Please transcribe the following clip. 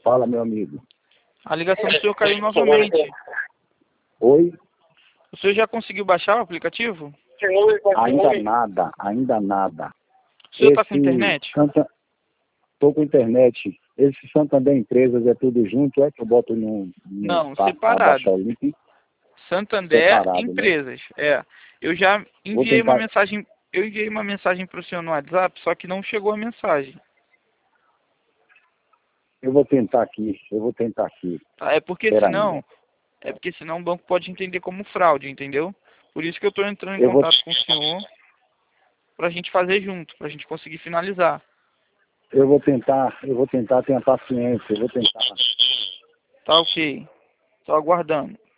Fala, meu amigo. A ligação do senhor caiu novamente. Oi? O senhor já conseguiu baixar o aplicativo? Ainda nada. O senhor está com internet? Tô com internet. Esse Santander Empresas é tudo junto, é que eu boto Não, pra separado. baixar o link? Santander Separado, né? Empresas. É. Eu já enviei uma mensagem. Eu enviei uma mensagem para o senhor no WhatsApp, só que não chegou a mensagem. Eu vou tentar aqui. Tá? Peraí. É porque senão o banco pode entender como fraude, entendeu? Por isso que eu estou entrando em Eu vou, contato com o senhor para a gente fazer junto, para a gente conseguir finalizar. eu vou tentar, tenha paciência, eu vou tentar. Tá ok. Tô aguardando.